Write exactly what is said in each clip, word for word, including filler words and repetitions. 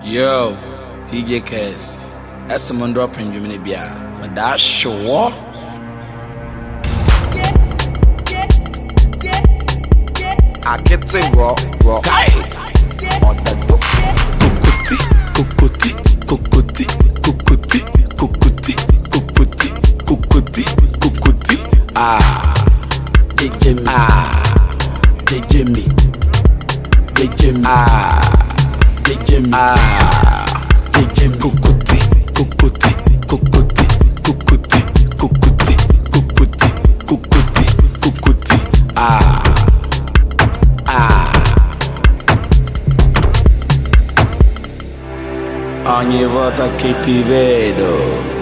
Yo, D J Kes. That's someone dropping you in the but that show. I get it raw, raw. On the door. Cocotti, cocotti, cocotti, cocotti, cocotti, cocotti, cocotti, cocotti. Ah, D J me, ah, D J me, D J me, ah. D J me, ah, D J me, cocotti, cocotti, cocotti, cocotti, cocotti, cocotti, cocotti, cocotti, ah, ah. Ogni volta che ti vedo,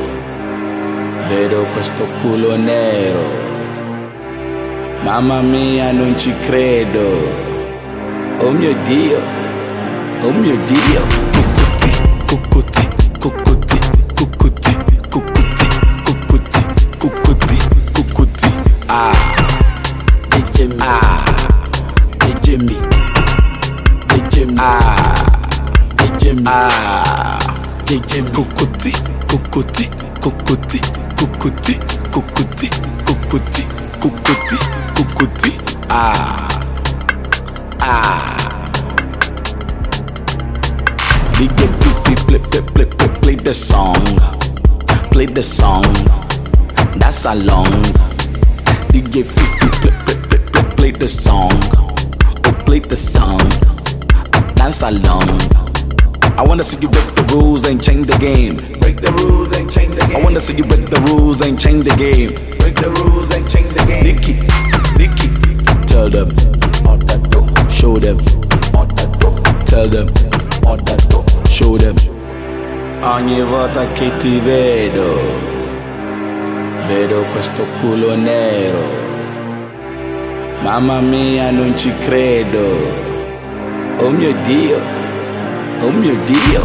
vedo questo culo nero. Mamma mia, non ci credo. Oh mio Dio. Oh mio Dio, cocotti, cocotti, cocotti, cocotti, cocotti, cocotti, cocotti, cocotti, ah, D J me, ah, D J me, D J me, ah, D J me, ah, D J me, cocotti, cocotti, cocotti, cocotti, cocotti, cocotti, cocotti, cocotti, ah, ah. D J Fifi, play, play, play, play, play the song, play the song, that's a long. D J Fifi, play, play, play, play, play the song, oh play the song, that's a long. I wanna see you break the rules and change the game. Break the rules and change the game. I wanna see you break the rules and change the game. Break the rules and change the game. Nikki, Nikki, tell them, all that door, show them, all that door, tell them, all that door. Show them. Ogni volta che ti vedo, vedo questo culo nero. Mamma mia, non ci credo. Oh mio Dio, oh mio Dio.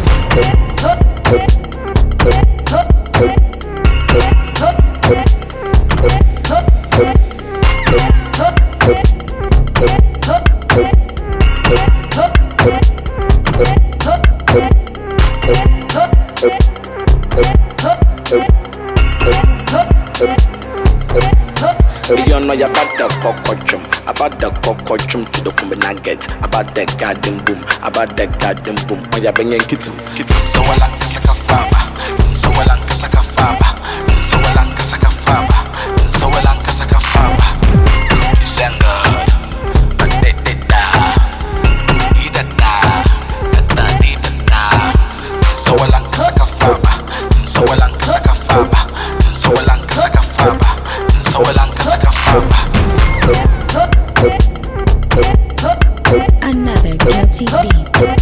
You know about the cocochum, about the cocochum to the kumbe nugget, about the garden boom, about the garden boom. Oh yeah, bring in kitty, kitty. So well and kasaka faba, so well and kasaka faba, so well and kasaka faba, so well and kasaka faba. You sang good, but they did da, did da, da did da. So well and kasaka faba, so well and kasaka faba, so well and kasaka faba, so well and kasaka faba. Another guilty beat.